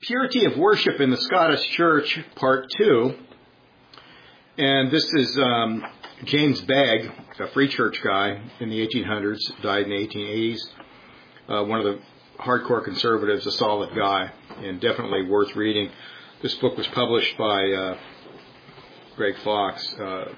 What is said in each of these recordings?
Purity of Worship in the Scottish Church, Part 2. And this is James Begg, a free church guy in the 1800s, died in the 1880s. One of the hardcore conservatives, a solid guy, and definitely worth reading. This book was published by Greg Fox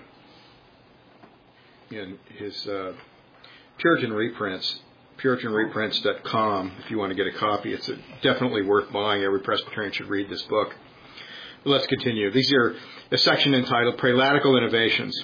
in his Puritan reprints, PuritanReprints.com, if you want to get a copy. It's definitely worth buying. Every Presbyterian should read this book. But let's continue. These are a section entitled Prelatical Innovations.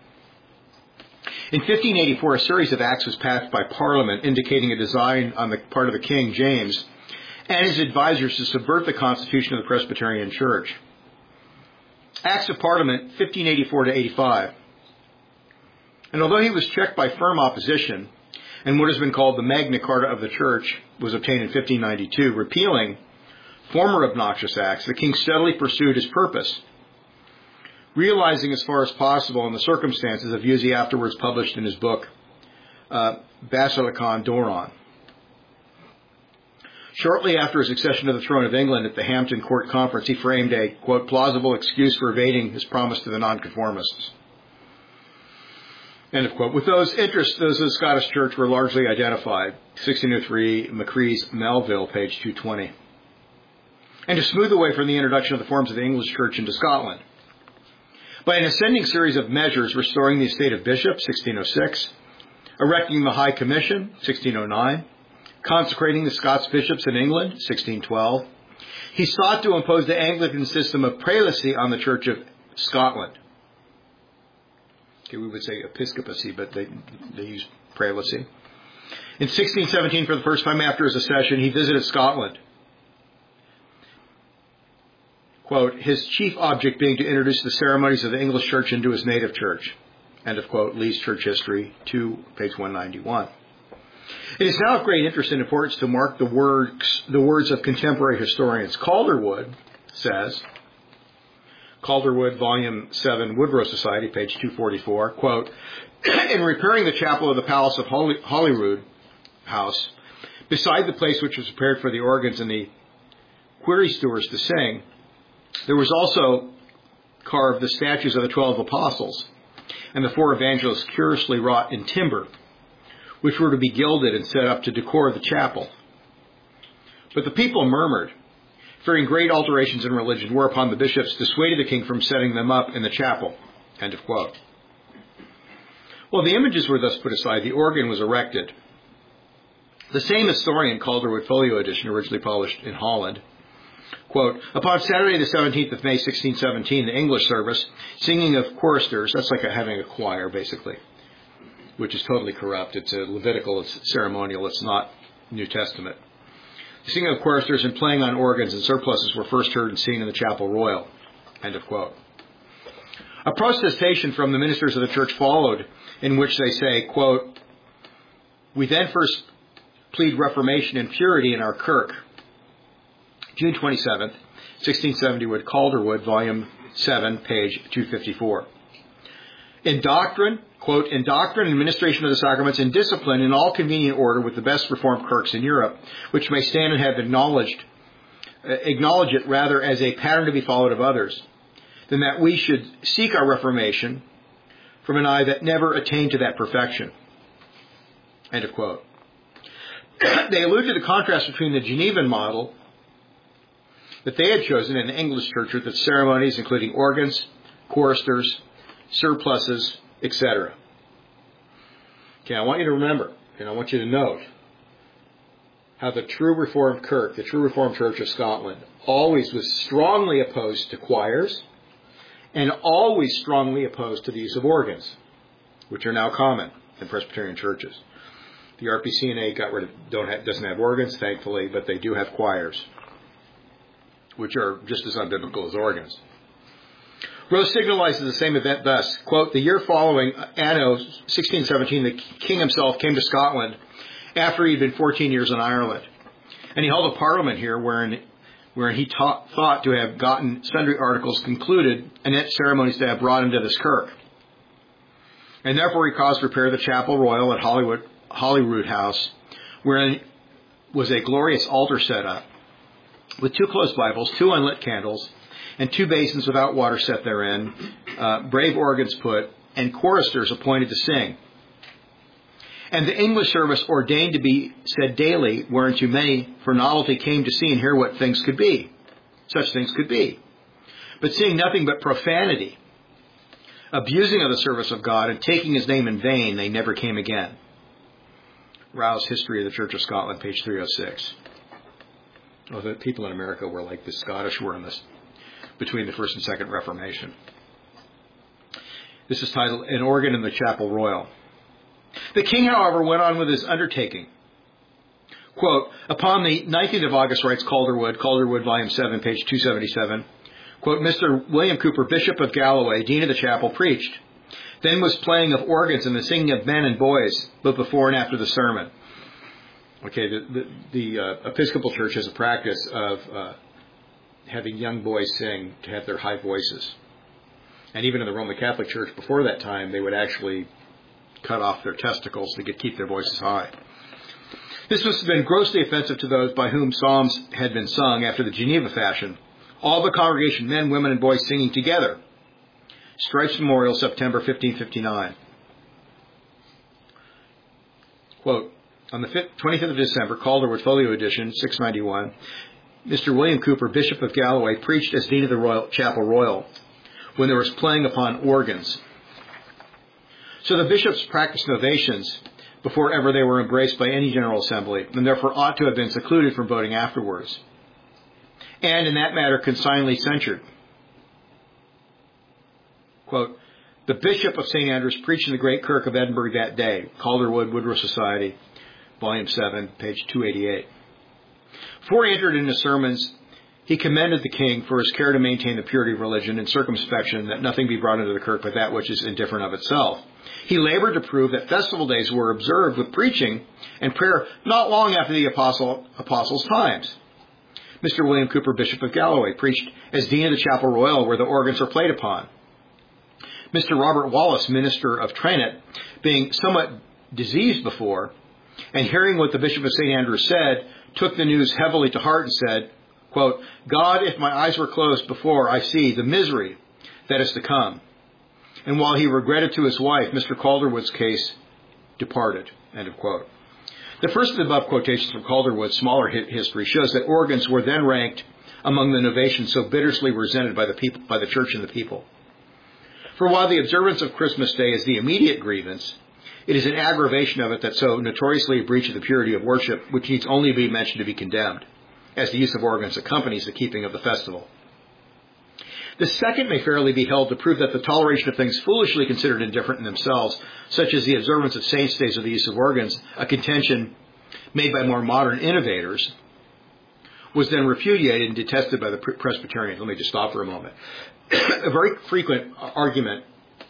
In 1584, a series of acts was passed by Parliament indicating a design on the part of the King, James, and his advisors to subvert the constitution of the Presbyterian Church. Acts of Parliament, 1584 to 85. And although he was checked by firm opposition, and what has been called the Magna Carta of the Church was obtained in 1592, repealing former obnoxious acts, the king steadily pursued his purpose, realizing as far as possible in the circumstances of views he afterwards published in his book, Basilicon Doron. Shortly after his accession to the throne of England at the Hampton Court Conference, he framed a, quote, plausible excuse for evading his promise to the nonconformists. End of quote. With those interests, those of the Scottish Church were largely identified. 1603, Macrie's Melville, page 220. And to smooth the way for the introduction of the forms of the English Church into Scotland. By an ascending series of measures restoring the estate of bishops, 1606, erecting the High Commission, 1609, consecrating the Scots bishops in England, 1612, he sought to impose the Anglican system of prelacy on the Church of Scotland. Okay, we would say episcopacy, but they use prelacy. In 1617, for the first time after his accession, he visited Scotland. Quote, his chief object being to introduce the ceremonies of the English Church into his native church. End of quote. Lee's Church History, 2, page 191. It is now of great interest and importance to mark the words of contemporary historians. Calderwood says, Calderwood, Volume 7, Woodrow Society, page 244, quote, in repairing the chapel of the Palace of Holyrood House, beside the place which was prepared for the organs and the quiristers to sing, there was also carved the statues of the 12 apostles and the 4 evangelists curiously wrought in timber, which were to be gilded and set up to decor the chapel. But the people murmured, fearing great alterations in religion, whereupon the bishops dissuaded the king from setting them up in the chapel. End of quote. Well, the images were thus put aside. The organ was erected. The same historian, Calderwood Folio edition, originally published in Holland, quote, upon Saturday the 17th of May, 1617, the English service, singing of choristers, that's like having a choir, basically, which is totally corrupt. It's a Levitical, it's ceremonial, it's not New Testament. The singing of choristers and playing on organs and surplices were first heard and seen in the Chapel Royal. End of quote. A protestation from the ministers of the church followed, in which they say, quote, we then first plead reformation and purity in our kirk. June 27th, 1670, with Calderwood, Volume 7, page 254. In doctrine, quote, in doctrine and administration of the sacraments, in discipline, in all convenient order with the best Reformed kirks in Europe, which may stand and have acknowledge it rather as a pattern to be followed of others, than that we should seek our reformation from an eye that never attained to that perfection. End of quote. They allude to the contrast between the Genevan model that they had chosen in the English church with its ceremonies, including organs, choristers, surplices, etc. Okay, I want you to remember, and I want you to note how the true Reformed Kirk, the true Reformed Church of Scotland, always was strongly opposed to choirs and always strongly opposed to the use of organs, which are now common in Presbyterian churches. The RPCNA doesn't have organs, thankfully, but they do have choirs, which are just as unbiblical as organs. Rose signalizes the same event thus, quote, the year following, anno 1617, the king himself came to Scotland after he had been 14 years in Ireland. And he held a parliament here wherein he thought to have gotten sundry articles concluded and yet ceremonies to have brought into this kirk. And therefore he caused to repair the Chapel Royal at Holyrood House, wherein was a glorious altar set up. with 2 closed Bibles, 2 unlit candles, and 2 basins without water set therein, brave organs put, and choristers appointed to sing. And the English service ordained to be said daily, whereunto many for novelty came to see and hear what things could be. Such things could be. But seeing nothing but profanity, abusing of the service of God, and taking his name in vain, they never came again. Row's History of the Church of Scotland, page 306. Oh, the people in America were like the Scottish were in this, between the First and Second Reformation. This is titled An Organ in the Chapel Royal. The king, however, went on with his undertaking. Quote, upon the 19th of August, writes Calderwood, volume 7, page 277, quote, Mr. William Cooper, Bishop of Galloway, Dean of the Chapel, preached. Then was playing of organs and the singing of men and boys, both before and after the sermon. Okay, the Episcopal Church has a practice of having young boys sing to have their high voices. And even in the Roman Catholic Church before that time, they would actually cut off their testicles to keep their voices high. This must have been grossly offensive to those by whom psalms had been sung after the Geneva fashion. All the congregation, men, women, and boys singing together. Stripes Memorial, September 1559. Quote, on the 25th of December, Calderwood Folio Edition, 691, Mr. William Cooper, Bishop of Galloway, preached as Dean of the Chapel Royal when there was playing upon organs. So the bishops practiced novations before ever they were embraced by any General Assembly, and therefore ought to have been secluded from voting afterwards, and in that matter consignedly censured. Quote, the Bishop of St. Andrews preached in the great kirk of Edinburgh that day, Calderwood, Woodrow Society, volume 7, page 288. Before he entered into sermons, he commended the king for his care to maintain the purity of religion and circumspection, that nothing be brought into the kirk but that which is indifferent of itself. He labored to prove that festival days were observed with preaching and prayer not long after the apostles' times. Mr. William Cooper, Bishop of Galloway, preached as Dean of the Chapel Royal where the organs are played upon. Mr. Robert Wallace, minister of Tranent, being somewhat diseased before, and hearing what the Bishop of St. Andrews said, took the news heavily to heart and said, quote, God, if my eyes were closed before I see the misery that is to come. And while he regretted to his wife, Mr. Calderwood's case departed, end of quote. The first of the above quotations from Calderwood's smaller history shows that organs were then ranked among the novations so bitterly resented by the church and the people. For while the observance of Christmas Day is the immediate grievance, it is an aggravation of it that so notoriously a breach of the purity of worship, which needs only be mentioned to be condemned, as the use of organs accompanies the keeping of the festival. The second may fairly be held to prove that the toleration of things foolishly considered indifferent in themselves, such as the observance of saints' days or the use of organs, a contention made by more modern innovators, was then repudiated and detested by the Presbyterians. Let me just stop for a moment. A very frequent argument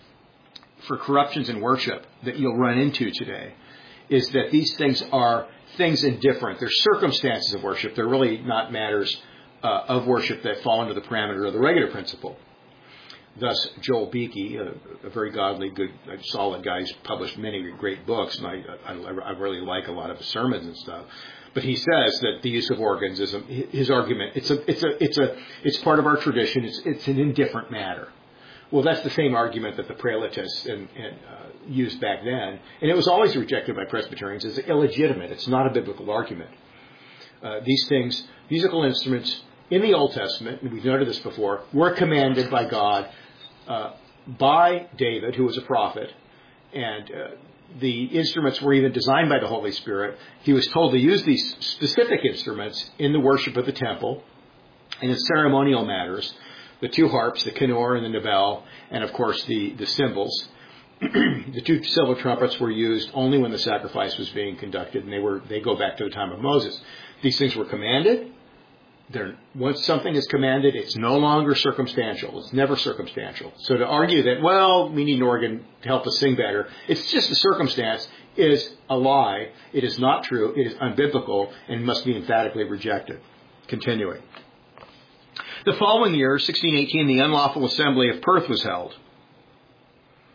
for corruptions in worship that you'll run into today is that these things are things indifferent. They're circumstances of worship. They're really not matters of worship that fall under the parameter of the regular principle. Thus, Joel Beakey, a very godly, good, solid guy, he's published many great books, and I really like a lot of his sermons and stuff. But he says that the use of organs is his argument. It's part of our tradition. It's an indifferent matter. Well, that's the same argument that the Prelatists used back then, and it was always rejected by Presbyterians as illegitimate. It's not a biblical argument. These things, musical instruments in the Old Testament, and we've noted this before, were commanded by God, by David, who was a prophet, and the instruments were even designed by the Holy Spirit. He was told to use these specific instruments in the worship of the temple and in ceremonial matters. The 2 harps, the kinnor and the nebel, and of course the cymbals. The 2 silver trumpets were used only when the sacrifice was being conducted, and they go back to the time of Moses. These things were commanded. Once something is commanded, it's no longer circumstantial. It's never circumstantial. So to argue that, well, we need an organ to help us sing better, it's just a circumstance, is a lie. It is not true. It is unbiblical and must be emphatically rejected. Continuing. The following year, 1618, the unlawful assembly of Perth was held,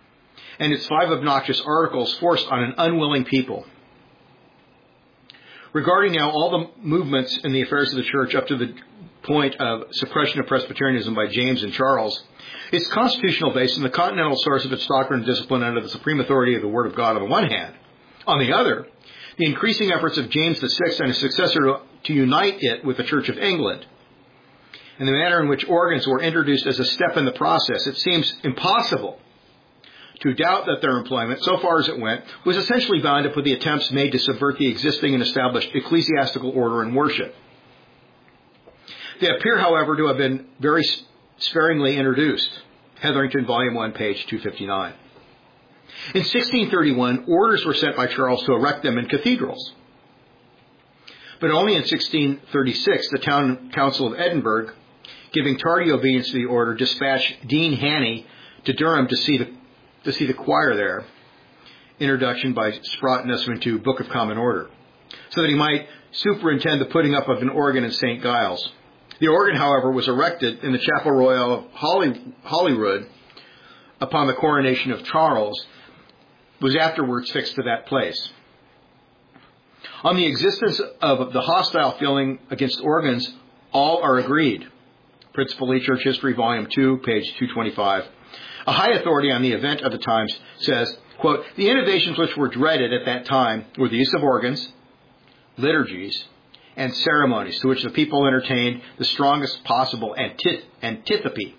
and its 5 obnoxious articles forced on an unwilling people Regarding now all the movements in the affairs of the church up to the point of suppression of Presbyterianism by James and Charles, its constitutional base and the continental source of its doctrine and discipline under the supreme authority of the Word of God on the one hand. On the other, the increasing efforts of James VI and his successor to unite it with the Church of England, and the manner in which organs were introduced as a step in the process, it seems impossible to doubt that their employment, so far as it went, was essentially bound up with the attempts made to subvert the existing and established ecclesiastical order and worship. They appear, however, to have been very sparingly introduced. Hetherington, Volume 1, page 259. In 1631, orders were sent by Charles to erect them in cathedrals. But only in 1636, the Town Council of Edinburgh, giving tardy obedience to the order, dispatched Dean Haney to Durham to see the choir there. Introduction by Sprott Nussman to Book of Common Order, so that he might superintend the putting up of an organ in St. Giles. The organ, however, was erected in the Chapel Royal of Holyrood upon the coronation of Charles, was afterwards fixed to that place. On the existence of the hostile feeling against organs, all are agreed. Principally Church History, Volume 2, page 225. A high authority on the event of the times says, quote, the innovations which were dreaded at that time were the use of organs, liturgies, and ceremonies to which the people entertained the strongest possible antipathy.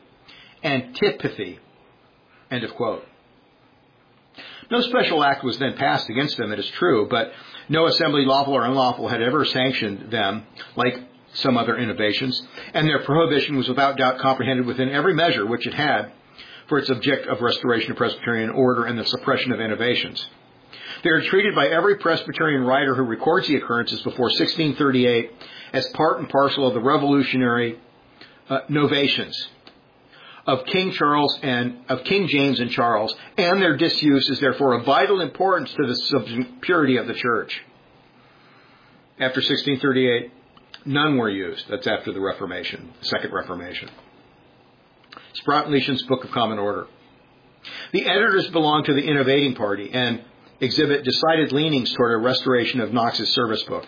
End of quote. No special act was then passed against them, it is true, but no assembly, lawful or unlawful, had ever sanctioned them, like some other innovations, and their prohibition was without doubt comprehended within every measure which it had for its object of restoration of Presbyterian order and the suppression of innovations. They are treated by every Presbyterian writer who records the occurrences before 1638 as part and parcel of the revolutionary novations of King James and Charles, and their disuse is therefore of vital importance to the purity of the Church. After 1638, none were used. That's after the Reformation, the Second Reformation. Sprott Leeshan's Book of Common Order. The editors belong to the innovating party and exhibit decided leanings toward a restoration of Knox's service book.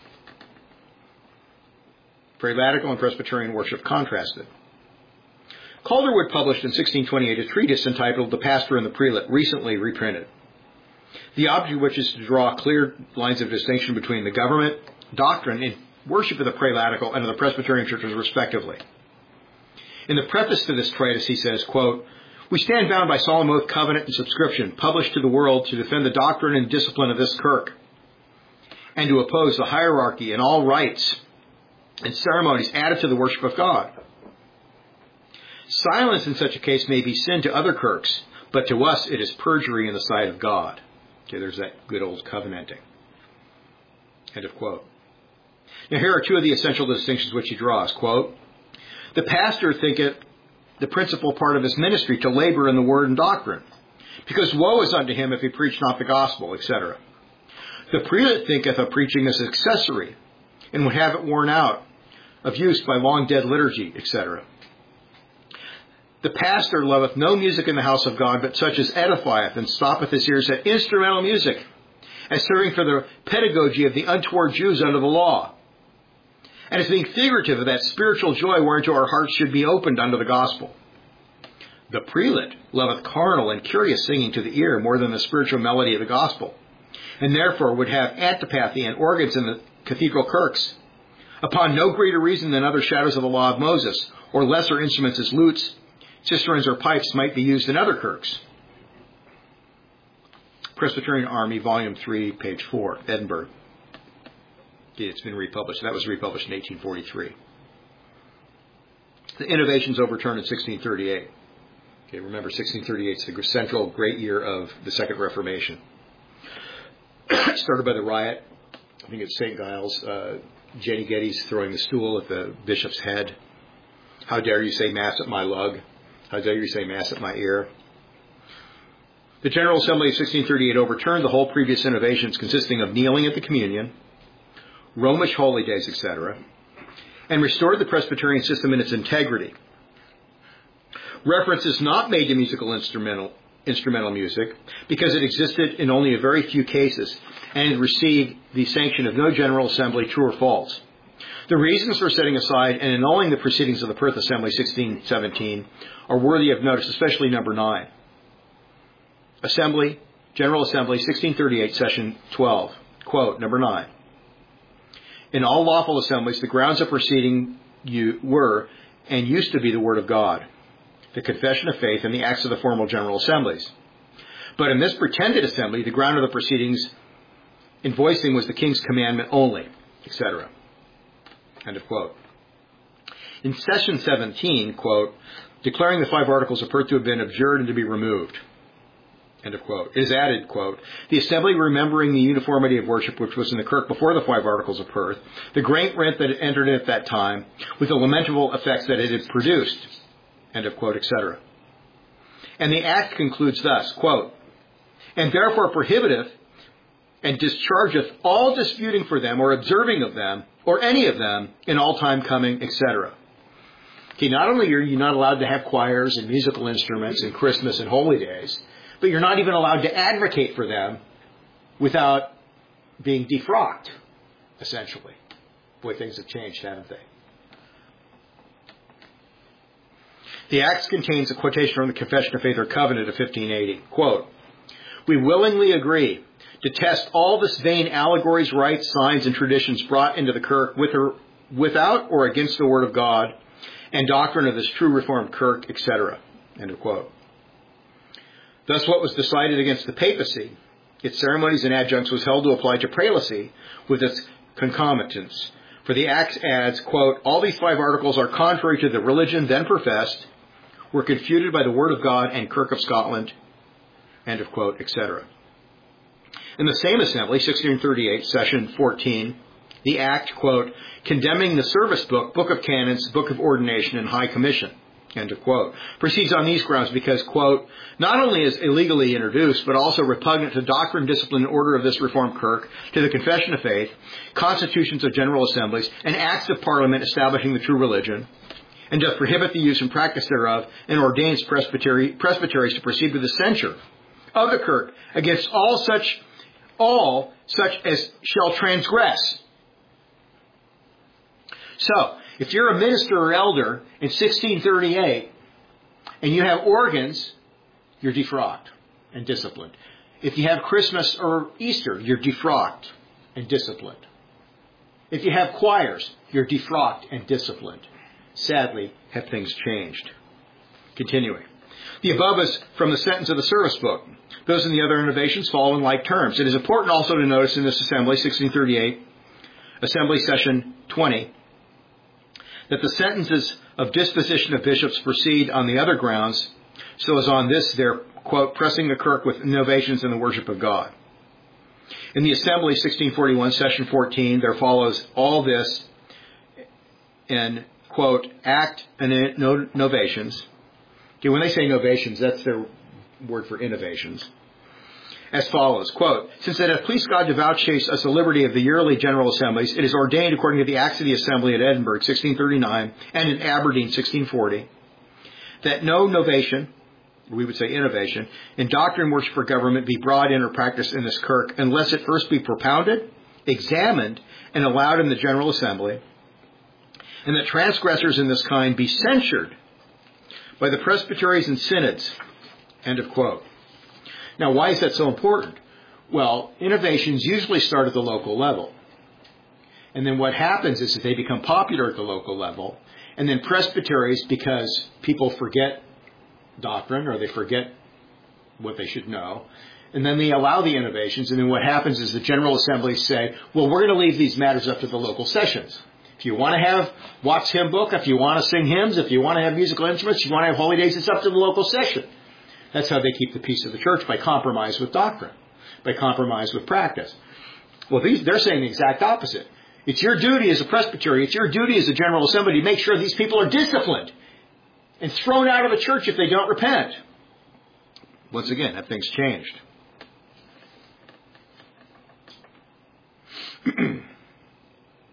Prelatical and Presbyterian worship contrasted. Calderwood published in 1628 a treatise entitled The Pastor and the Prelate, recently reprinted. The object of which is to draw clear lines of distinction between the government, doctrine, and worship of the Prelatical and of the Presbyterian churches respectively. In the preface to this treatise, he says, quote, we stand bound by solemn oath, covenant, and subscription, published to the world to defend the doctrine and discipline of this kirk, and to oppose the hierarchy and all rites and ceremonies added to the worship of God. Silence in such a case may be sin to other kirks, but to us it is perjury in the sight of God. Okay, there's that good old covenanting. End of quote. Now here are two of the essential distinctions which he draws. Quote, the pastor thinketh the principal part of his ministry to labor in the word and doctrine, because woe is unto him if he preach not the gospel, etc. The prelate thinketh of preaching as accessory, and would have it worn out of use by long dead liturgy, etc. The pastor loveth no music in the house of God, but such as edifieth, and stoppeth his ears at instrumental music, as serving for the pedagogy of the untoward Jews under the law, and as being figurative of that spiritual joy whereunto our hearts should be opened unto the gospel. The prelate loveth carnal and curious singing to the ear more than the spiritual melody of the gospel, and therefore would have antipathy and organs in the cathedral kirks, upon no greater reason than other shadows of the law of Moses, or lesser instruments as lutes, cisterns, or pipes might be used in other kirks. Presbyterian Army, Volume 3, page 4, Edinburgh. It's been republished. That was republished in 1843. The innovations overturned in 1638. Okay, remember, 1638 is the central great year of the Second Reformation. Started by the riot, I think it's St. Giles, Jenny Geddes throwing the stool at the bishop's head. How dare you say Mass at my lug? How dare you say Mass at my ear? The General Assembly of 1638 overturned the whole previous innovations, consisting of kneeling at the communion, Romish holy days, etc., and restored the Presbyterian system in its integrity. Reference is not made to musical instrumental music because it existed in only a very few cases and it received the sanction of no General Assembly, true or false. The reasons for setting aside and annulling the proceedings of the Perth Assembly 1617 are worthy of notice, especially number 9. General Assembly 1638, Session 12. Quote, number 9. In all lawful assemblies, the grounds of proceeding were and used to be the Word of God, the confession of faith, and the acts of the formal General Assemblies. But in this pretended assembly, the ground of the proceedings in voicing was the King's commandment only, etc. End of quote. In Session 17, quote, declaring the 5 Articles of Perth to have been abjured and to be removed, end of quote, is added, quote, the Assembly remembering the uniformity of worship which was in the Kirk before the 5 Articles of Perth, the great rent that it entered at that time, with the lamentable effects that it had produced, end of quote, etc. And the Act concludes thus, quote, and therefore prohibiteth and dischargeth all disputing for them or observing of them or any of them in all time coming, etc. Okay, not only are you not allowed to have choirs and musical instruments in Christmas and holy days, but you're not even allowed to advocate for them without being defrocked, essentially. Boy, things have changed, haven't they? The Acts contains a quotation from the Confession of Faith or Covenant of 1580. Quote, we willingly agree to test all this vain allegories, rites, signs, and traditions brought into the Kirk without or against the Word of God and doctrine of this true Reformed Kirk, etc. End of quote. Thus, what was decided against the papacy, its ceremonies and adjuncts, was held to apply to prelacy with its concomitants. For the Acts adds, quote, all these 5 articles are contrary to the religion then professed, were confuted by the Word of God and Kirk of Scotland, end of quote, etc. In the same assembly, 1638, Session 14, the Act, quote, condemning the service book, Book of Canons, Book of Ordination, and High Commission, end of quote, proceeds on these grounds because, quote, not only is illegally introduced, but also repugnant to doctrine, discipline, and order of this Reformed Kirk, to the Confession of Faith, constitutions of General Assemblies, and acts of Parliament establishing the true religion, and doth prohibit the use and practice thereof, and ordains presbyteries to proceed with the censure of the Kirk against all such as shall transgress. So, if you're a minister or elder in 1638 and you have organs, you're defrocked and disciplined. If you have Christmas or Easter, you're defrocked and disciplined. If you have choirs, you're defrocked and disciplined. Sadly, have things changed. Continuing. The above is from the sentence of the service book. Those in the other innovations fall in like terms. It is important also to notice in this assembly, 1638, Assembly Session 20, that the sentences of disposition of bishops proceed on the other grounds, so as on this they're, quote, pressing the Kirk with innovations in the worship of God. In the Assembly, 1641, Session 14, there follows all this in, quote, act and novations. Okay, when they say novations, that's their word for innovations. As follows, quote, since it hath pleased God to vouchsafe us the liberty of the yearly General Assemblies, it is ordained according to the Acts of the Assembly at Edinburgh, 1639, and in Aberdeen, 1640, that no novation, we would say innovation, in doctrine, worship, or government be brought in or practiced in this Kirk, unless it first be propounded, examined, and allowed in the General Assembly, and that transgressors in this kind be censured by the presbyteries and synods, end of quote. Now, why is that so important? Well, innovations usually start at the local level. And then what happens is that they become popular at the local level. And then presbyteries, because people forget doctrine or they forget what they should know, and then they allow the innovations. And then what happens is the General Assemblies say, well, we're going to leave these matters up to the local sessions. If you want to have Watts hymn book, if you want to sing hymns, if you want to have musical instruments, if you want to have holy days, it's up to the local session. That's how they keep the peace of the church, by compromise with doctrine, by compromise with practice. Well, they're saying the exact opposite. It's your duty as a presbytery, it's your duty as a General Assembly to make sure these people are disciplined and thrown out of the church if they don't repent. Once again, have things changed?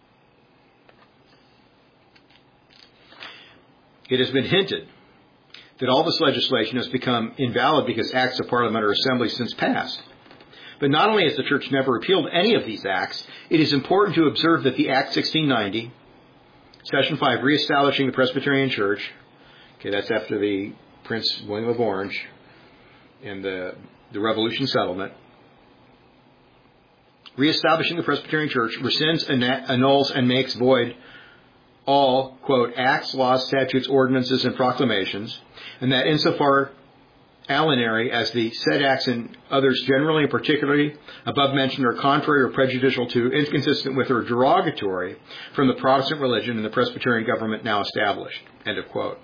It has been hinted that all this legislation has become invalid because acts of parliament or assembly since passed. But not only has the church never repealed any of these acts, it is important to observe that the Act 1690, Session 5, reestablishing the Presbyterian Church, okay, that's after the Prince William of Orange and the Revolution settlement, reestablishing the Presbyterian Church rescinds, annuls, and makes void all, quote, acts, laws, statutes, ordinances, and proclamations, and that insofar alinary as the said acts and others generally and particularly above mentioned are contrary or prejudicial to, inconsistent with, or derogatory from the Protestant religion and the Presbyterian government now established, end of quote.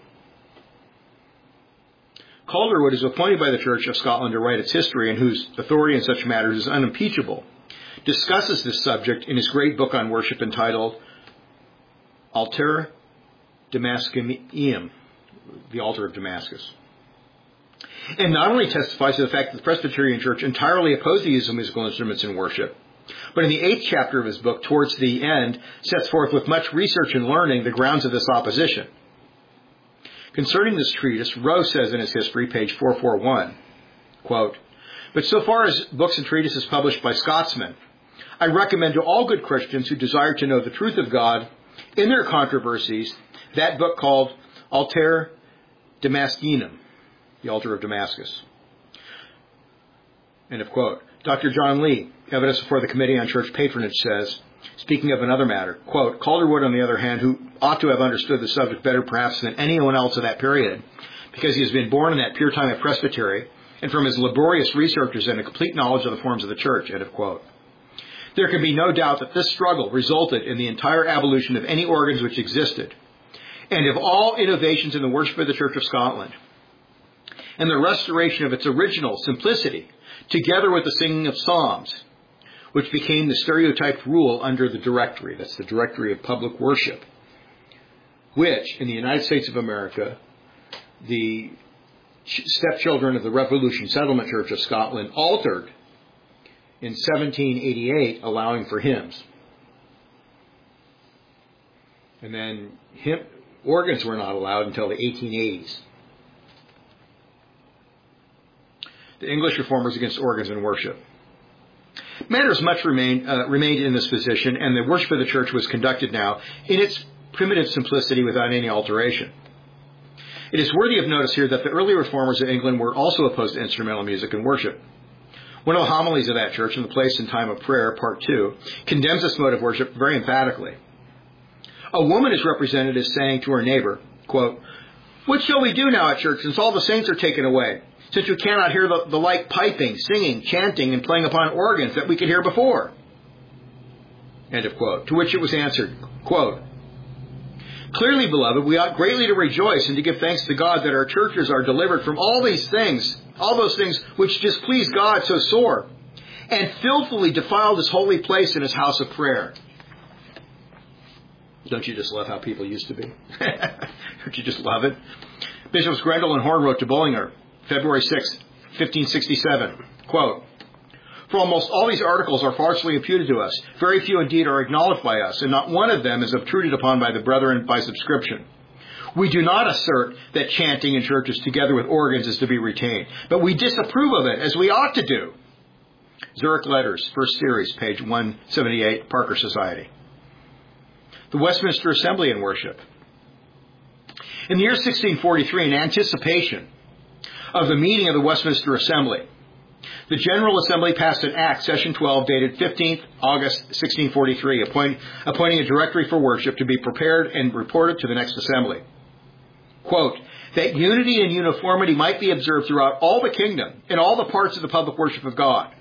Calderwood is appointed by the Church of Scotland to write its history, and whose authority in such matters is unimpeachable, discusses this subject in his great book on worship entitled Alter Damascenium, the altar of Damascus. And not only testifies to the fact that the Presbyterian Church entirely opposed the use of musical instruments in worship, but in the 8th chapter of his book, towards the end, sets forth with much research and learning the grounds of this opposition. Concerning this treatise, Rowe says in his history, page 441, quote, but so far as books and treatises published by Scotsmen, I recommend to all good Christians who desire to know the truth of God in their controversies that book called Alter Damascenum, the altar of Damascus. End of quote. Dr. John Lee, Evidence Before the Committee on Church Patronage, says, speaking of another matter, quote, Calderwood, on the other hand, who ought to have understood the subject better perhaps than anyone else of that period, because he has been born in that pure time of presbytery, and from his laborious researches and a complete knowledge of the forms of the church, end of quote. There can be no doubt that this struggle resulted in the entire abolition of any organs which existed, and of all innovations in the worship of the Church of Scotland, and the restoration of its original simplicity, together with the singing of psalms, which became the stereotyped rule under the Directory. That's the Directory of Public Worship, which, in the United States of America, the stepchildren of the Revolution Settlement Church of Scotland altered in 1788, allowing for hymns. And then organs were not allowed until the 1880s. The English reformers against organs in worship. Matters much remained in this position, and the worship of the church was conducted now in its primitive simplicity without any alteration. It is worthy of notice here that the early reformers of England were also opposed to instrumental music in worship. One of the homilies of that church, in the Place and Time of Prayer, Part 2, condemns this mode of worship very emphatically. A woman is represented as saying to her neighbor, quote, what shall we do now at church since all the saints are taken away, since we cannot hear the like piping, singing, chanting, and playing upon organs that we could hear before? End of quote. To which it was answered, quote, clearly, beloved, we ought greatly to rejoice and to give thanks to God that our churches are delivered from all these things, all those things which displease God so sore, and filthily defile this holy place in his house of prayer. Don't you just love how people used to be? Don't you just love it? Bishops Grendel and Horn wrote to Bullinger, February 6, 1567, quote, for almost all these articles are falsely imputed to us. Very few indeed are acknowledged by us, and not one of them is obtruded upon by the brethren by subscription. We do not assert that chanting in churches together with organs is to be retained, but we disapprove of it as we ought to do. Zurich Letters, First Series, page 178, Parker Society. The Westminster Assembly in Worship. In the year 1643, in anticipation of the meeting of the Westminster Assembly, the General Assembly passed an Act, Session 12, dated 15th August 1643, appointing a directory for worship to be prepared and reported to the next Assembly. Quote, that unity and uniformity might be observed throughout all the kingdom, in all the parts of the public worship of God.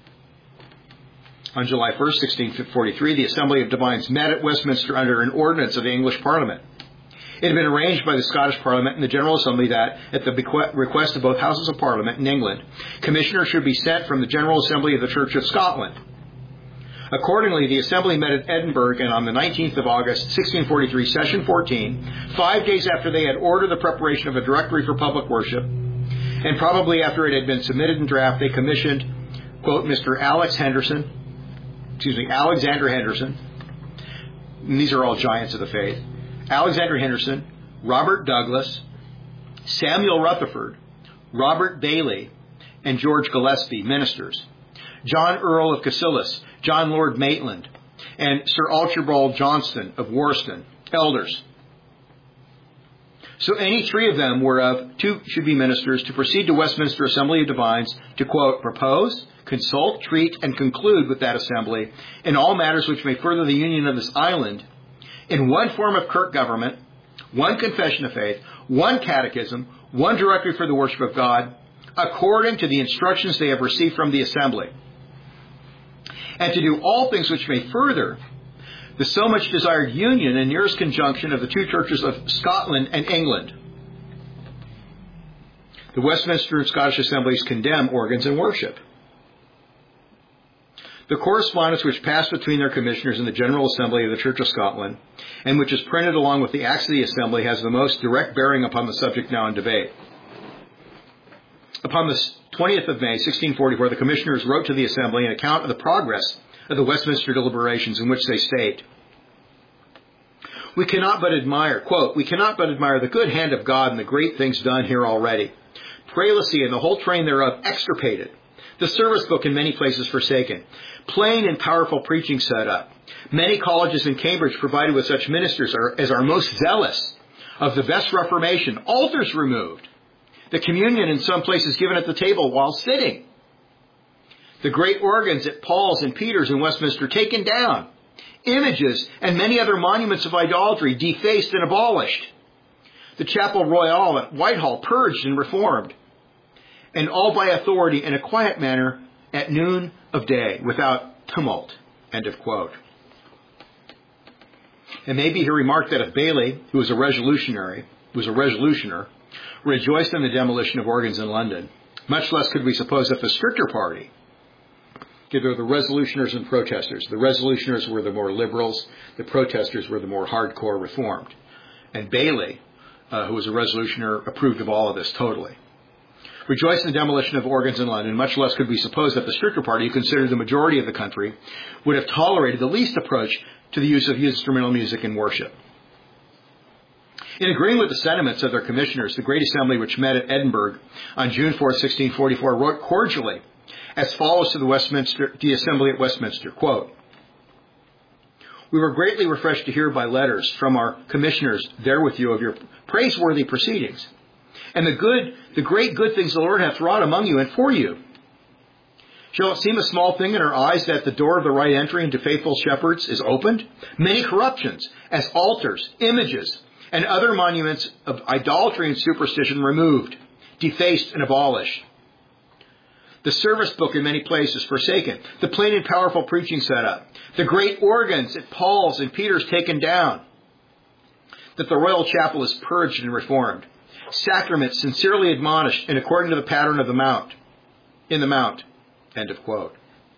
On July 1st, 1643, the Assembly of Divines met at Westminster under an ordinance of the English Parliament. It had been arranged by the Scottish Parliament and the General Assembly that, at the request of both Houses of Parliament in England, commissioners should be sent from the General Assembly of the Church of Scotland. Accordingly, the Assembly met at Edinburgh, and on the 19th of August, 1643, Session 14, 5 days after they had ordered the preparation of a directory for public worship, and probably after it had been submitted in draft, they commissioned, quote, Mr. Alexander Henderson, and these are all giants of the faith, Alexander Henderson, Robert Douglas, Samuel Rutherford, Robert Bailey, and George Gillespie, ministers. John Earl of Cassilis, John Lord Maitland, and Sir Archibald Johnston of Worston, elders. So any three of them whereof two should be ministers to proceed to Westminster Assembly of Divines to, quote, propose, consult, treat, and conclude with that assembly in all matters which may further the union of this island in one form of kirk government, one confession of faith, one catechism, one directory for the worship of God, according to the instructions they have received from the assembly, and to do all things which may further the so much desired union and nearest conjunction of the two churches of Scotland and England. The Westminster and Scottish Assemblies condemn organs in worship. The correspondence which passed between their commissioners and the General Assembly of the Church of Scotland, and which is printed along with the Acts of the Assembly, has the most direct bearing upon the subject now in debate. Upon the 20th of May, 1644, the commissioners wrote to the Assembly an account of the progress of the Westminster deliberations, in which they state, we cannot but admire, quote, we cannot but admire the good hand of God and the great things done here already. Prelacy and the whole train thereof extirpated. The service book in many places forsaken. Plain and powerful preaching set up. Many colleges in Cambridge provided with such ministers as are most zealous of the best reformation. Altars removed. The communion in some places given at the table while sitting. The great organs at Paul's and Peter's in Westminster taken down. Images and many other monuments of idolatry defaced and abolished. The Chapel Royal at Whitehall purged and reformed. And all by authority in a quiet manner at noon of day without tumult. End of quote. It may be here remarked that if Bailey, who was a resolutioner, rejoiced in the demolition of organs in London, much less could we suppose that the stricter party, there were the resolutioners and protesters. The resolutioners were the more liberals. The protesters were the more hardcore reformed. And Bailey, who was a resolutioner, approved of all of this totally. Rejoiced in the demolition of organs in London, much less could we suppose that the stricter party, who considered the majority of the country, would have tolerated the least approach to the use of instrumental music in worship. In agreeing with the sentiments of their commissioners, the Great Assembly, which met at Edinburgh on June 4, 1644, wrote cordially as follows to the Assembly at Westminster, quote, we were greatly refreshed to hear by letters from our commissioners there with you of your praiseworthy proceedings, and the great good things the Lord hath wrought among you and for you. Shall it seem a small thing in our eyes that the door of the right entry into faithful shepherds is opened? Many corruptions, as altars, images, and other monuments of idolatry and superstition removed, defaced, and abolished. The service book in many places forsaken. The plain and powerful preaching set up. The great organs at Paul's and Peter's taken down. That the royal chapel is purged and reformed. Sacraments sincerely admonished and according to the pattern of the mount. In the mount. End of quote.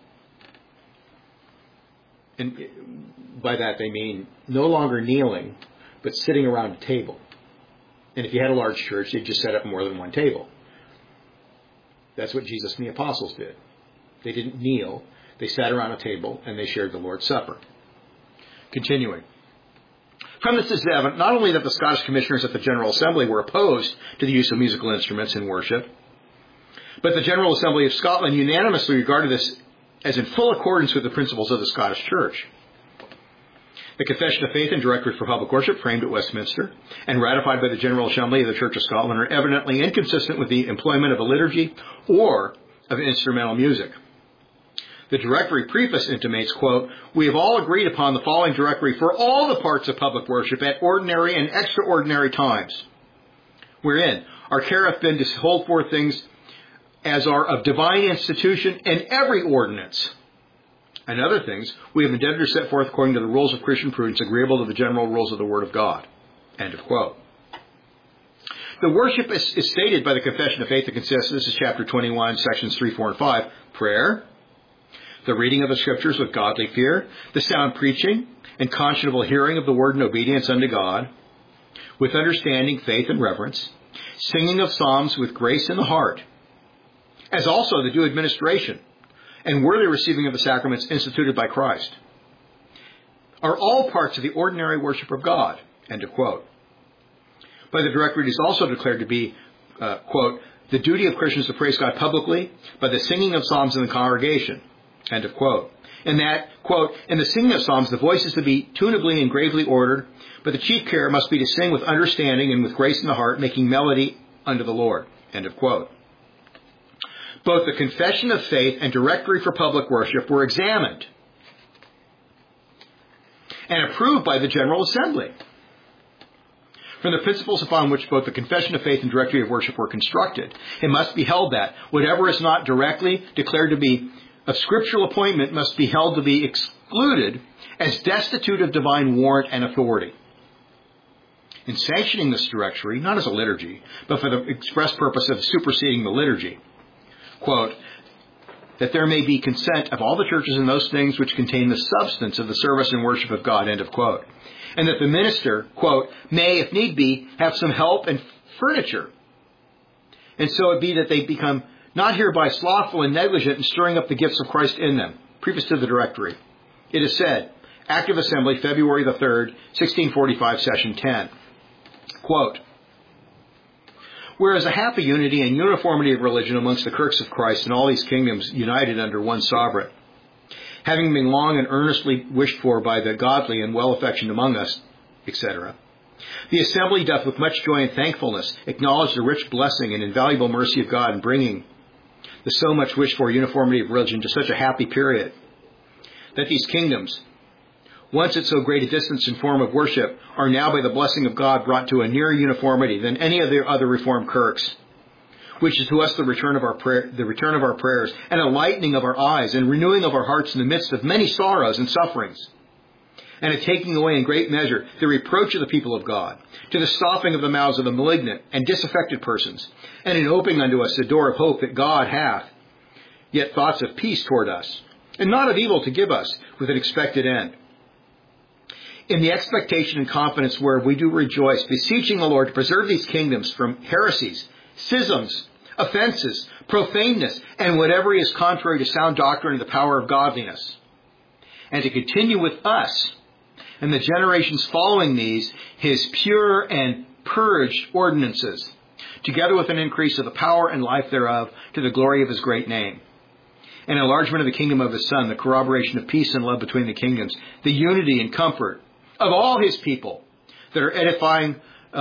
And by that they mean no longer kneeling, but sitting around a table. And if you had a large church, they'd just set up more than one table. That's what Jesus and the apostles did. They didn't kneel. They sat around a table and they shared the Lord's Supper. Continuing. From this is evident not only that the Scottish commissioners at the General Assembly were opposed to the use of musical instruments in worship, but the General Assembly of Scotland unanimously regarded this as in full accordance with the principles of the Scottish Church. The Confession of Faith and Directory for Public Worship, framed at Westminster and ratified by the General Assembly of the Church of Scotland, are evidently inconsistent with the employment of a liturgy or of instrumental music. The directory preface intimates, quote, we have all agreed upon the following directory for all the parts of public worship at ordinary and extraordinary times, wherein our care hath been to hold forth things as are of divine institution in every ordinance. And other things we have endeavored to set forth according to the rules of Christian prudence, agreeable to the general rules of the Word of God. End of quote. The worship is stated by the Confession of Faith that consists, this is chapter 21, sections 3, 4, and 5, prayer, the reading of the Scriptures with godly fear, the sound preaching and conscionable hearing of the Word in obedience unto God, with understanding, faith, and reverence, singing of psalms with grace in the heart, as also the due administration and worthy receiving of the sacraments instituted by Christ, are all parts of the ordinary worship of God. End of quote. by the Directory, it is also declared to be, quote, the duty of Christians to praise God publicly by the singing of psalms in the congregation, end of quote. And that, quote, in the singing of psalms, the voice is to be tunably and gravely ordered, but the chief care must be to sing with understanding and with grace in the heart, making melody unto the Lord, end of quote. Both the Confession of Faith and Directory for Public Worship were examined and approved by the General Assembly. From the principles upon which both the Confession of Faith and Directory of Worship were constructed, it must be held that whatever is not directly declared to be of scriptural appointment must be held to be excluded as destitute of divine warrant and authority. In sanctioning this directory, not as a liturgy, but for the express purpose of superseding the liturgy, quote, that there may be consent of all the churches in those things which contain the substance of the service and worship of God, end of quote. And that the minister, quote, may, if need be, have some help and furniture. And so it be that they become not hereby slothful and negligent in stirring up the gifts of Christ in them. Preface to the directory. It is said, Act of Assembly, February the 3rd, 1645, Session 10. Quote, whereas a happy unity and uniformity of religion amongst the kirks of Christ and all these kingdoms united under one sovereign, having been long and earnestly wished for by the godly and well-affectioned among us, etc., the assembly doth with much joy and thankfulness acknowledge the rich blessing and invaluable mercy of God in bringing the so much wished for uniformity of religion to such a happy period, that these kingdoms, once at so great a distance in form of worship, are now by the blessing of God brought to a nearer uniformity than any of the other Reformed kirks, which is to us the return of our prayers, and a lightening of our eyes, and renewing of our hearts in the midst of many sorrows and sufferings, and a taking away in great measure the reproach of the people of God, to the stopping of the mouths of the malignant and disaffected persons, and in opening unto us the door of hope that God hath, yet thoughts of peace toward us, and not of evil to give us, with an expected end. In the expectation and confidence whereof we do rejoice, beseeching the Lord to preserve these kingdoms from heresies, schisms, offenses, profaneness, and whatever is contrary to sound doctrine and the power of godliness, and to continue with us and the generations following these, his pure and purged ordinances, together with an increase of the power and life thereof, to the glory of his great name, and enlargement of the kingdom of his Son, the corroboration of peace and love between the kingdoms, the unity and comfort of all his people that are edifying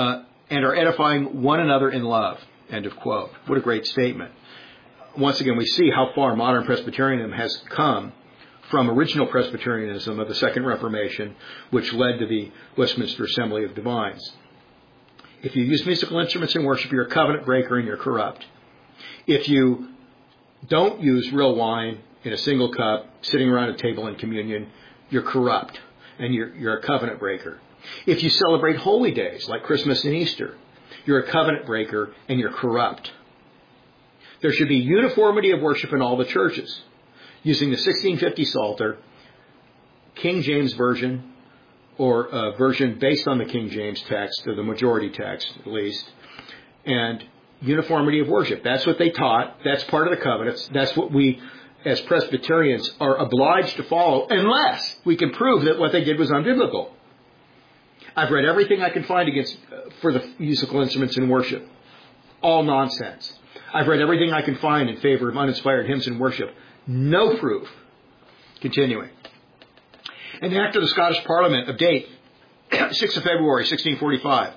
one another in love. End of quote. What a great statement. Once again, we see how far modern Presbyterianism has come from original Presbyterianism of the Second Reformation, which led to the Westminster Assembly of Divines. If you use musical instruments in worship, you're a covenant breaker and you're corrupt. If you don't use real wine in a single cup, sitting around a table in communion, you're corrupt and you're a covenant breaker. If you celebrate holy days like Christmas and Easter, you're a covenant breaker and you're corrupt. There should be uniformity of worship in all the churches, using the 1650 Psalter, King James Version, or a version based on the King James text, or the majority text at least, and uniformity of worship. That's what they taught. That's part of the covenants. That's what we, as Presbyterians, are obliged to follow, unless we can prove that what they did was unbiblical. I've read everything I can find for the musical instruments in worship. All nonsense. I've read everything I can find in favor of uninspired hymns in worship. No proof. Continuing. In the Act of the Scottish Parliament of date 6th of February, 1645,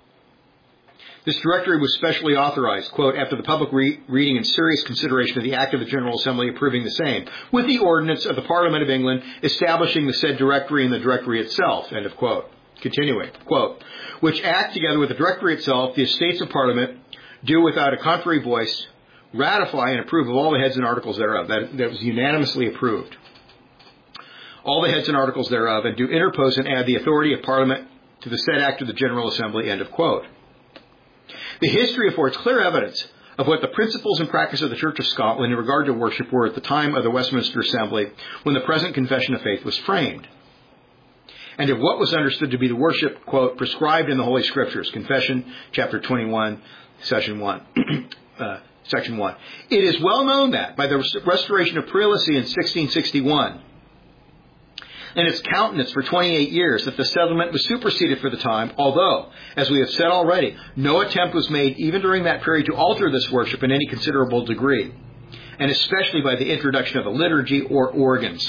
this directory was specially authorized, quote, after the public reading and serious consideration of the Act of the General Assembly approving the same, with the ordinance of the Parliament of England establishing the said directory and the directory itself, end of quote. Continuing, quote, which act together with the directory itself, the estates of Parliament, do without a contrary voice ratify and approve of all the heads and articles thereof. That was unanimously approved. All the heads and articles thereof, and do interpose and add the authority of Parliament to the said Act of the General Assembly, end of quote. The history affords clear evidence of what the principles and practice of the Church of Scotland in regard to worship were at the time of the Westminster Assembly when the present Confession of Faith was framed, and of what was understood to be the worship, quote, prescribed in the Holy Scriptures, Confession, chapter 21, Section 1. Section 1. It is well known that, by the restoration of prelacy in 1661, and its countenance for 28 years that the settlement was superseded for the time, although, as we have said already, no attempt was made even during that period to alter this worship in any considerable degree, and especially by the introduction of a liturgy or organs.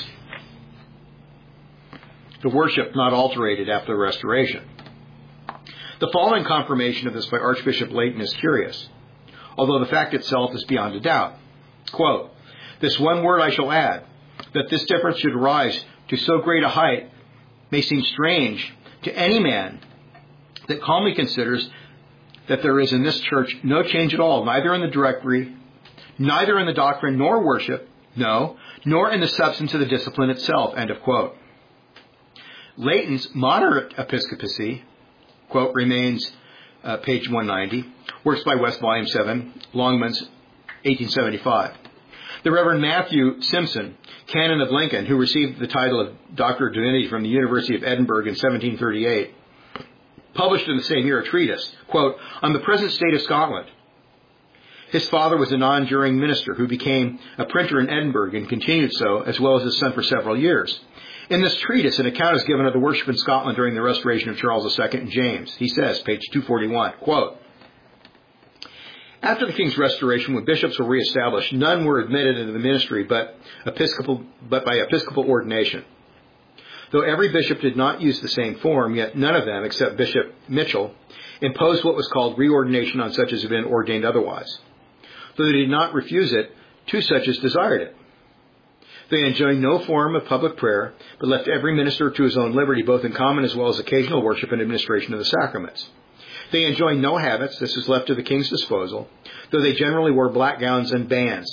The worship not alterated after the Restoration. The following confirmation of this by Archbishop Leighton is curious, although the fact itself is beyond a doubt. Quote, "This one word I shall add, that this difference should rise to so great a height may seem strange to any man that calmly considers that there is in this church no change at all, neither in the directory, neither in the doctrine nor worship, no, nor in the substance of the discipline itself," end of quote. Leighton's moderate episcopacy, quote, remains, page 190, Works by West, Volume 7, Longmans, 1875. The Reverend Matthew Simpson, Canon of Lincoln, who received the title of Doctor of Divinity from the University of Edinburgh in 1738, published in the same year a treatise, quote, "On the present state of Scotland." His father was a non-juring minister who became a printer in Edinburgh and continued so, as well as his son, for several years. In this treatise, an account is given of the worship in Scotland during the restoration of Charles II and James. He says, page 241, quote, "After the king's restoration, when bishops were reestablished, none were admitted into the ministry but by episcopal ordination. Though every bishop did not use the same form, yet none of them, except Bishop Mitchell, imposed what was called reordination on such as had been ordained otherwise. Though they did not refuse it to such as desired it. They enjoined no form of public prayer, but left every minister to his own liberty, both in common as well as occasional worship and administration of the sacraments. They enjoined no habits, this was left to the king's disposal, though they generally wore black gowns and bands.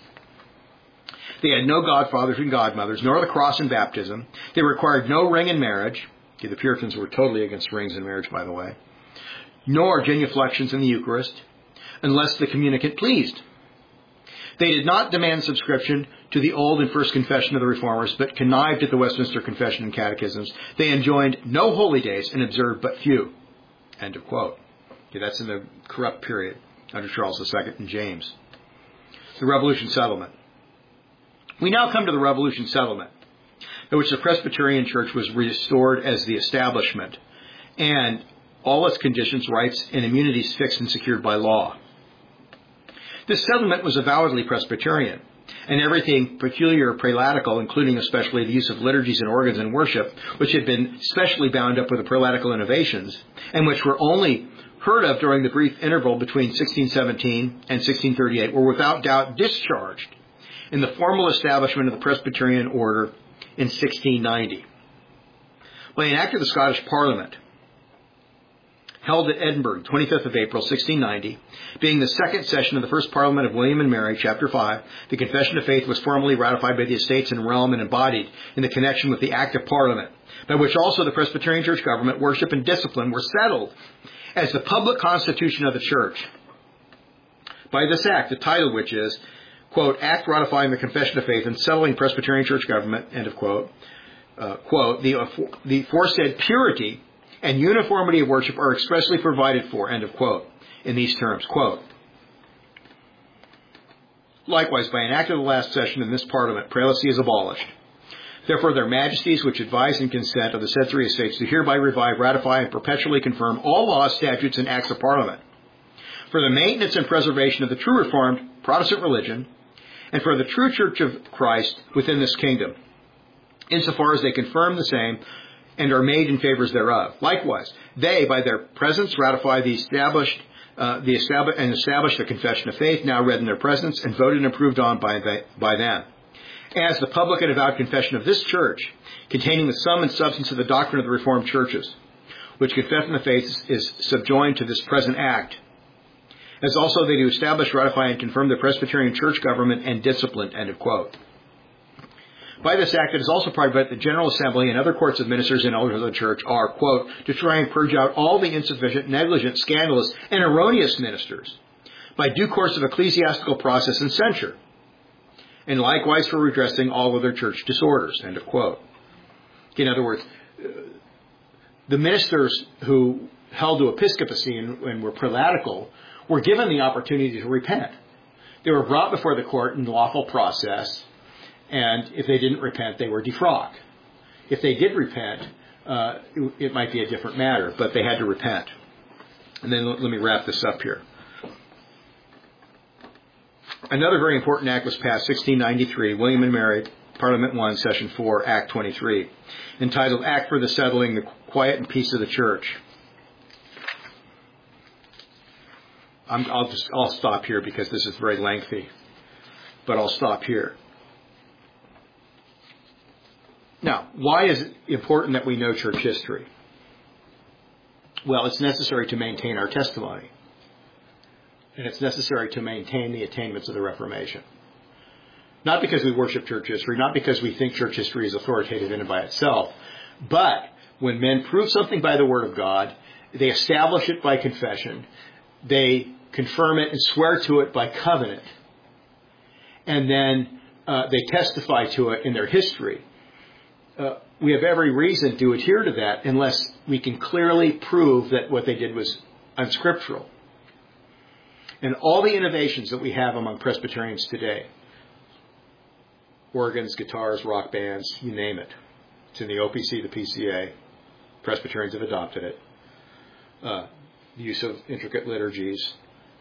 They had no godfathers and godmothers, nor the cross in baptism. They required no ring in marriage. Okay, the Puritans were totally against rings in marriage, by the way. Nor genuflections in the Eucharist, unless the communicant pleased. They did not demand subscription to the Old and First Confession of the Reformers, but connived at the Westminster Confession and Catechisms. They enjoined no holy days and observed but few." End of quote. Okay, that's in the corrupt period under Charles II and James. The Revolution Settlement. We now come to the Revolution Settlement, in which the Presbyterian Church was restored as the establishment, and all its conditions, rights, and immunities fixed and secured by law. This settlement was avowedly Presbyterian, and everything peculiar prelatical, including especially the use of liturgies and organs in worship, which had been specially bound up with the prelatical innovations, and which were only heard of during the brief interval between 1617 and 1638, were without doubt discharged in the formal establishment of the Presbyterian order in 1690. By an act of the Scottish Parliament, held at Edinburgh, 25th of April, 1690, being the second session of the first Parliament of William and Mary, Chapter 5, the Confession of Faith was formally ratified by the Estates and Realm and embodied in the connection with the Act of Parliament, by which also the Presbyterian Church government, worship, and discipline were settled as the public constitution of the Church. By this act, the title which is, quote, "Act ratifying the Confession of Faith and settling Presbyterian Church government," end of quote, quote, the aforesaid purity and uniformity of worship are expressly provided for," end of quote, in these terms, quote, "Likewise, by an act of the last session in this Parliament, prelacy is abolished. Therefore, their majesties, which advise and consent of the said three estates, do hereby revive, ratify, and perpetually confirm all laws, statutes, and acts of Parliament, for the maintenance and preservation of the true Reformed Protestant religion, and for the true Church of Christ within this kingdom, insofar as they confirm the same, and are made in favors thereof. Likewise, they, by their presence, ratify establish the Confession of Faith, now read in their presence, and voted and approved on by them. As the public and avowed confession of this Church, containing the sum and substance of the doctrine of the Reformed churches, which confess in the faith is subjoined to this present act. As also they do establish, ratify, and confirm the Presbyterian Church government and discipline," end of quote. By this act, it is also provided that the General Assembly and other courts of ministers and elders of the Church are, quote, "to try and purge out all the insufficient, negligent, scandalous, and erroneous ministers by due course of ecclesiastical process and censure, and likewise for redressing all other church disorders," end of quote. In other words, the ministers who held to episcopacy and were prelatical were given the opportunity to repent. They were brought before the court in lawful process, and if they didn't repent, they were defrocked. If they did repent, it might be a different matter, but they had to repent. And then let me wrap this up here. Another very important act was passed, 1693, William and Mary, Parliament 1, Session 4, Act 23, entitled Act for the Settling the Quiet and Peace of the Church. I'll stop here because this is very lengthy, but I'll stop here. Now, why is it important that we know church history? Well, it's necessary to maintain our testimony. And it's necessary to maintain the attainments of the Reformation. Not because we worship church history, not because we think church history is authoritative in and by itself, but when men prove something by the Word of God, they establish it by confession, they confirm it and swear to it by covenant, and then they testify to it in their history. We have every reason to adhere to that unless we can clearly prove that what they did was unscriptural. And all the innovations that we have among Presbyterians today, organs, guitars, rock bands, you name it. It's in the OPC, the PCA. Presbyterians have adopted it. The use of intricate liturgies.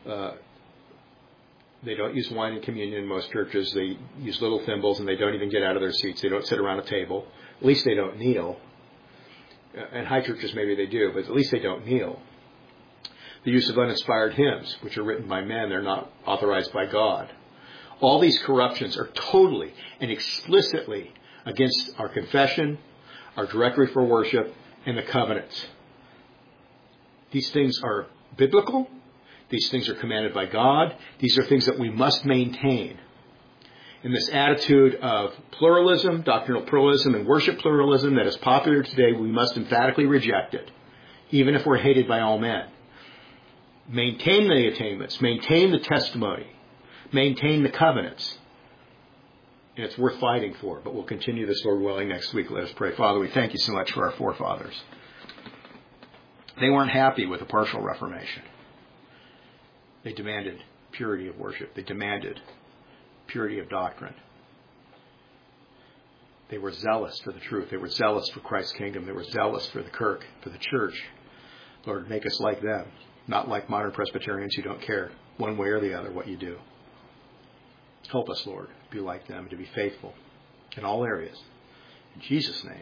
They don't use wine in communion in most churches. They use little thimbles, and they don't even get out of their seats. They don't sit around a table. At least they don't kneel. In high churches, maybe they do, but at least they don't kneel. The use of uninspired hymns, which are written by men, they're not authorized by God. All these corruptions are totally and explicitly against our confession, our directory for worship, and the covenants. These things are biblical. These things are commanded by God. These are things that we must maintain. In this attitude of pluralism, doctrinal pluralism, and worship pluralism that is popular today, we must emphatically reject it, even if we're hated by all men. Maintain the attainments, maintain the testimony, maintain the covenants. And it's worth fighting for, but we'll continue this, Lord willing, next week. Let us pray. Father, we thank you so much for our forefathers. They weren't happy with a partial Reformation. They demanded purity of worship. They demanded purity of doctrine. They were zealous for the truth. They were zealous for Christ's kingdom. They were zealous for the kirk, for the church. Lord, make us like them, not like modern Presbyterians who don't care one way or the other what you do. Help us, Lord, be like them, to be faithful in all areas. In Jesus' name.